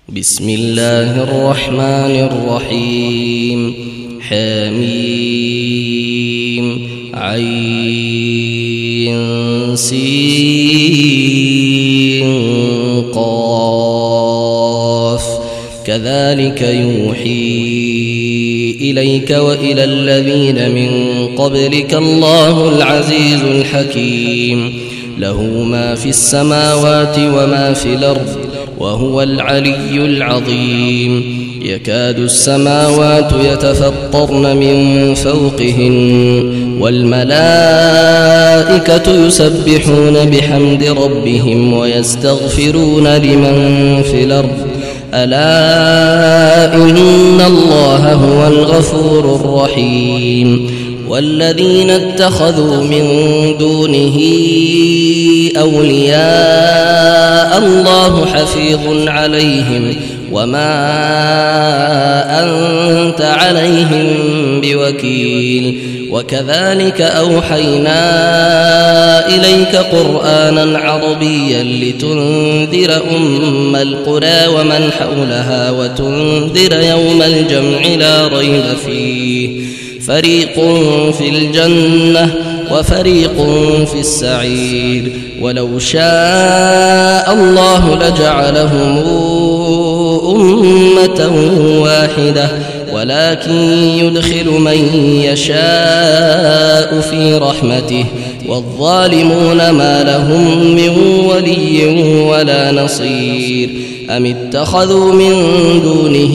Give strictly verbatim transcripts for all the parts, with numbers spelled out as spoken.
بسم الله الرحمن الرحيم. حميم عين سين قاف. كذلك يوحي إليك وإلى الذين من قبلك الله العزيز الحكيم. له ما في السماوات وما في الأرض وهو العلي العظيم. يكاد السماوات يتفطرن من فوقهن والملائكة يسبحون بحمد ربهم ويستغفرون لمن في الأرض ألا إن الله هو الغفور الرحيم. والذين اتخذوا من دونه أولياء الله حفيظ عليهم وما أنت عليهم بوكيل. وكذلك أوحينا إليك قرآنا عربيا لتنذر أم القرى ومن حولها وتنذر يوم الجمع لا ريب فيه. فريق في الجنة وفريق في السعير. ولو شاء الله لجعلهم أمة واحدة ولكن يدخل من يشاء في رحمته والظالمون ما لهم من ولي ولا نصير. أم اتخذوا من دونه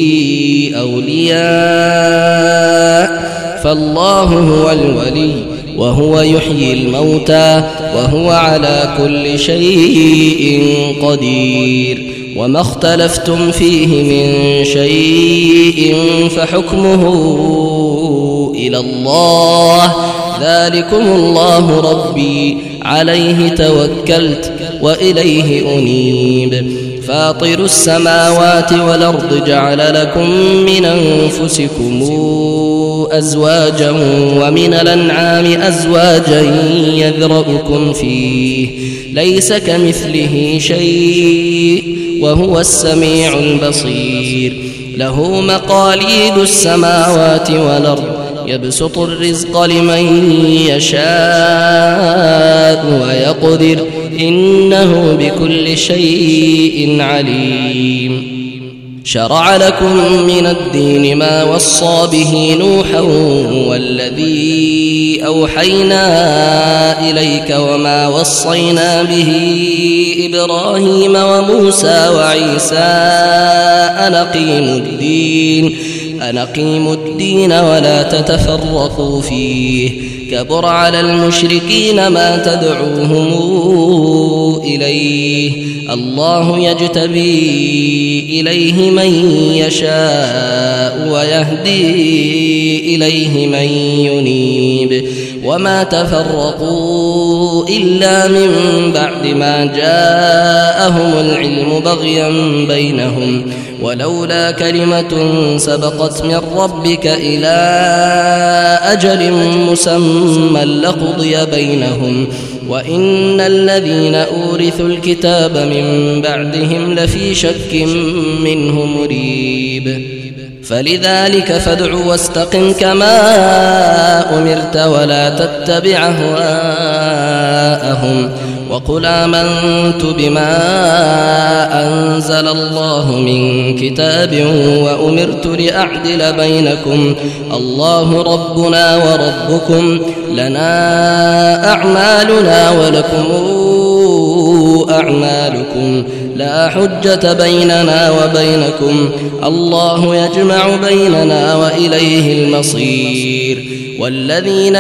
أولياء فالله هو الولي وهو يحيي الموتى وهو على كل شيء قدير. وما اختلفتم فيه من شيء فحكمه إلى الله. ذلكم الله ربي عليه توكلت وإليه أنيب. فاطر السماوات والأرض جعل لكم من أنفسكم أزواجا ومن الأنعام أزواجا يذرؤكم فيه ليس كمثله شيء وهو السميع البصير. له مقاليد السماوات والأرض يبسط الرزق لمن يشاء ويقدر إنه بكل شيء عليم. شرع لكم من الدين ما وصى به نوحا والذي أوحينا إليك وما وصينا به إبراهيم وموسى وعيسى أن أقيموا الدين أن أقيموا الدين ولا تتفرقوا فيه. كبر على المشركين ما تدعوهم إليه. الله يجتبي إليه من يشاء ويهدي إليه من ينيب. وما تفرقوا إلا من بعد ما جاءهم العلم بغيا بينهم ولولا كلمة سبقت من ربك إلى أجل مسمى لقضي بينهم وإن الذين أورثوا الكتاب من بعدهم لفي شك منه مريب. فلذلك فادع واستقم كما أمرت ولا تتبع أهواءهم وقل آمنت بما أنزل الله من كتاب وأمرت لأعدل بينكم الله ربنا وربكم لنا أعمالنا ولكم أعمالكم لا حجة بيننا وبينكم الله يجمع بيننا وإليه المصير. والذين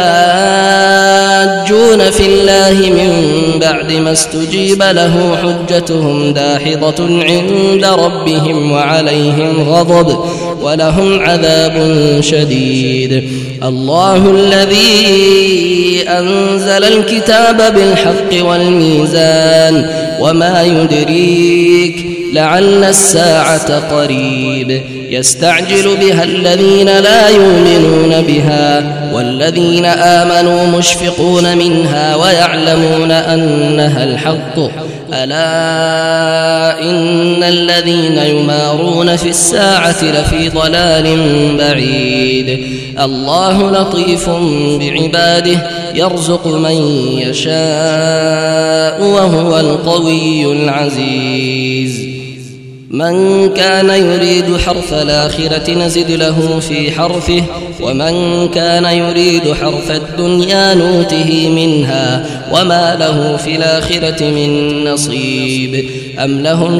يحاجون في الله من بعد ما استجيب له حجتهم داحضة عند ربهم وعليهم غضب ولهم عذاب شديد. الله الذي أنزل الكتاب بالحق والميزان وما يدريك لعل الساعة قريب. يستعجل بها الذين لا يؤمنون بها والذين آمنوا مشفقون منها ويعلمون أنها الحق ألا إن الذين يمارون في الساعة لفي ضلال بعيد الله لطيف بعباده يرزق من يشاء وهو القوي العزيز من كان يريد حرث الآخرة نزد له في حرثه ومن كان يريد حرث الدنيا نوته منها وما له في الآخرة من نصيب أم لهم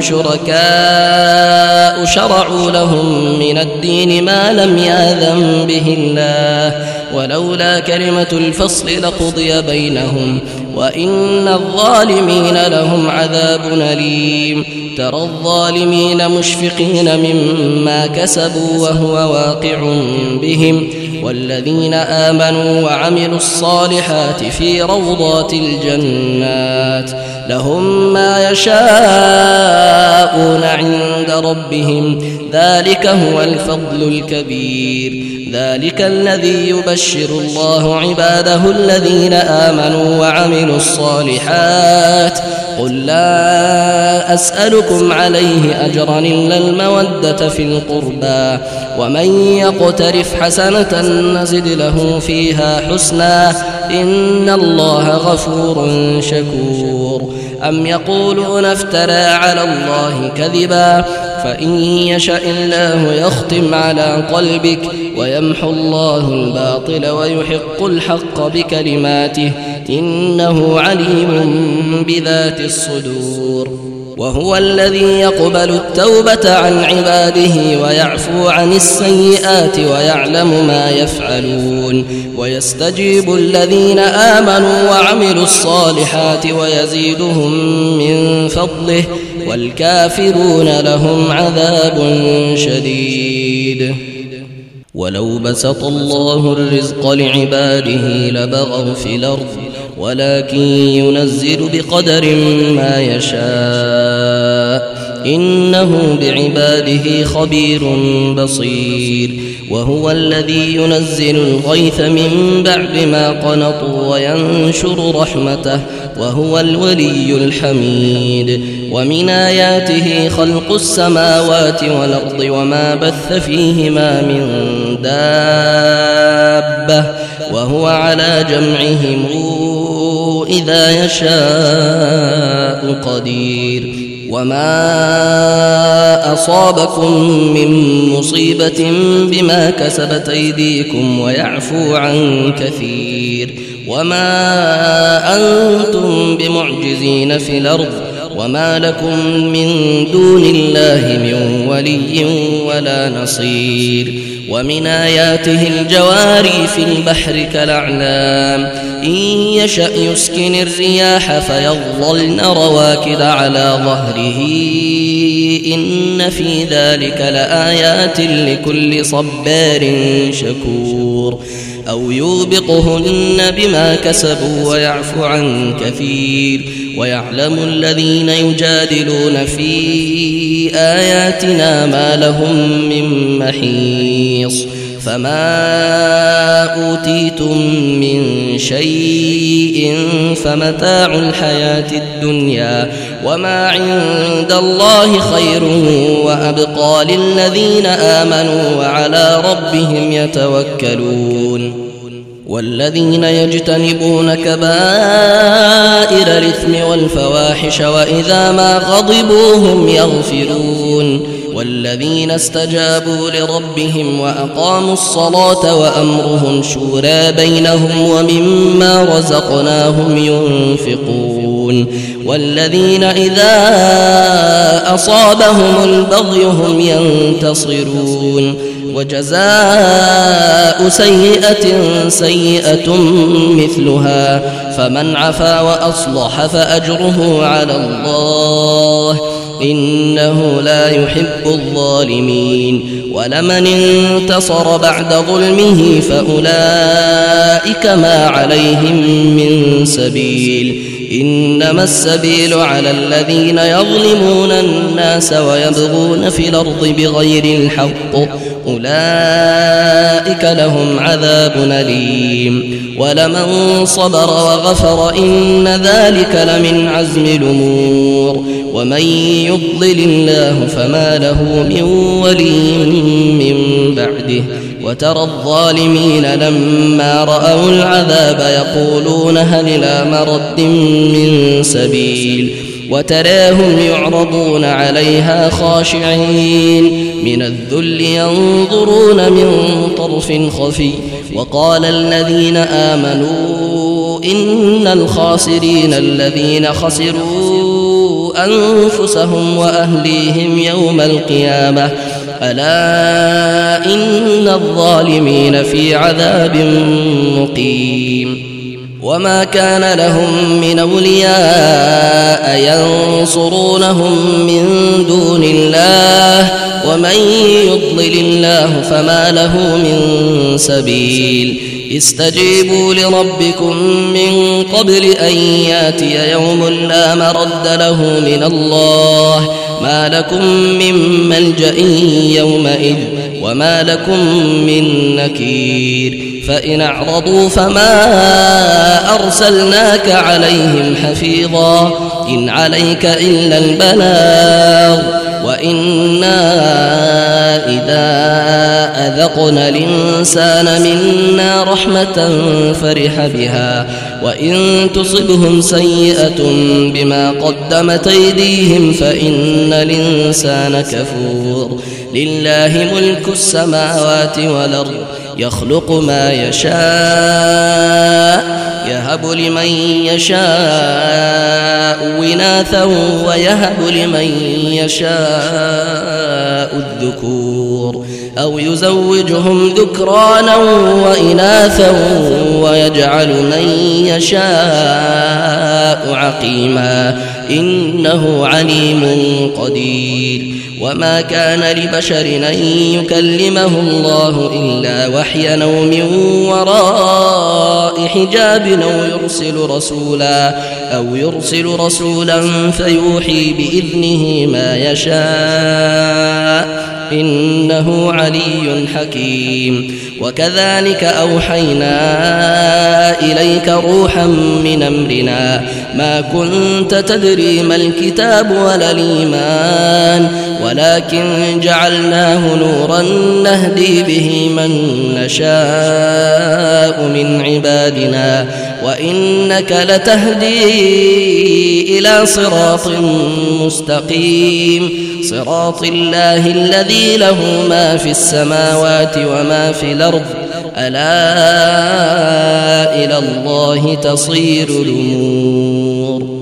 شركاء شرعوا لهم من الدين ما لم يأذن به الله ولولا كلمة الفصل لقضي بينهم وإن الظالمين لهم عذاب أليم ترى الظالمين مشفقين مما كسبوا وهو واقع بهم والذين آمنوا وعملوا الصالحات في روضات الجنات لهم ما يشاءون عند ربهم ذلك هو الفضل الكبير ذلك الذي يبشر الله عباده الذين آمنوا وعملوا الصالحات قل لا أسألكم عليه أجرا إلا المودة في القربى ومن يقترف حسنة نزد له فيها حسنا إن الله غفور شكور أم يقولون افترى على الله كذبا فإن يشأ الله يختم على قلبك ويمحو الله الباطل ويحق الحق بكلماته إنه عليم بذات الصدور وهو الذي يقبل التوبة عن عباده ويعفو عن السيئات ويعلم ما يفعلون ويستجيب الذين آمنوا وعملوا الصالحات ويزيدهم من فضله والكافرون لهم عذاب شديد ولو بسط الله الرزق لعباده لبغوا في الأرض ولكن ينزل بقدر ما يشاء إنه بعباده خبير بصير وهو الذي ينزل الغيث من بعد ما قنطوا وينشر رحمته وهو الولي الحميد ومن آياته خلق السماوات والأرض وما بث فيهما من دابة وهو على جمعهم إذا يشاء قدير وما أصابكم من مصيبة بما كسبت أيديكم ويعفو عن كثير وما أنتم بمعجزين في الأرض وما لكم من دون الله من ولي ولا نصير ومن آياته الجواري في البحر كالأعلام إن يشأ يسكن الرياح فيظللن رواكد على ظهره إن في ذلك لآيات لكل صبار شكور أو يوبقهن بما كسبوا ويعفو عن كثير ويعلم الذين يجادلون في آياتنا ما لهم من محيص فما أوتيتم من شيء فمتاع الحياة الدنيا وما عند الله خير وأبقى للذين آمنوا وعلى ربهم يتوكلون والذين يجتنبون كبائر الإثم والفواحش وإذا ما غضبوا هم يغفرون والذين استجابوا لربهم وأقاموا الصلاة وأمرهم شورى بينهم ومما رزقناهم ينفقون والذين إذا أصابهم البغي هم ينتصرون وجزاء سيئة سيئة مثلها فمن عفا وأصلح فأجره على الله إنه لا يحب الظالمين ولمن انتصر بعد ظلمه فأولئك ما عليهم من سبيل إنما السبيل على الذين يظلمون الناس ويبغون في الأرض بغير الحق أولئك لهم عذاب أليم ولمن صبر وغفر إن ذلك لمن عزم الأمور ومن يضلل الله فما له من ولي من بعده وترى الظالمين لما رأوا العذاب يقولون هل إلى مرد من سبيل وتراهم يعرضون عليها خاشعين من الذل ينظرون من طرف خفي وقال الذين آمنوا إن الخاسرين الذين خسروا أنفسهم وأهليهم يوم القيامة ألا إن الظالمين في عذاب مقيم وما كان لهم من أولياء ينصرونهم من دون الله ومن يضلل الله فما له من سبيل استجيبوا لربكم من قبل أن ياتي يوم لا مرد له من الله ما لكم من ملجأ يومئذ وما لكم من نكير فإن أعرضوا فما أرسلناك عليهم حفيظا إن عليك إلا البلاغ وإنا إذا أذقنا الإنسان منا رحمة فرح بها وإن تصبهم سيئة بما قدمت أيديهم فإن الإنسان كفور لله ملك السماوات والأرض يخلق ما يشاء يهب لمن يشاء إناثا ويهب لمن يشاء الذكور أو يزوجهم ذكرانا وإناثا ويجعل من يشاء عقيما إنه عليم قدير وما كان لبشر أن يكلمه الله إلا وحيا أو من وراء حجاب أو يرسل رسولا أو يرسل رسولا فيوحي بإذنه ما يشاء إنه علي حكيم وكذلك أوحينا إليك روحا من أمرنا ما كنت تدري ما الكتاب ولا الإيمان ولكن جعلناه نورا نهدي به من نشاء من عبادنا وإنك لتهدي إلى صراط مستقيم صراط الله الذي له ما في السماوات وما في الأرض ألا إلى الله تصير الأمور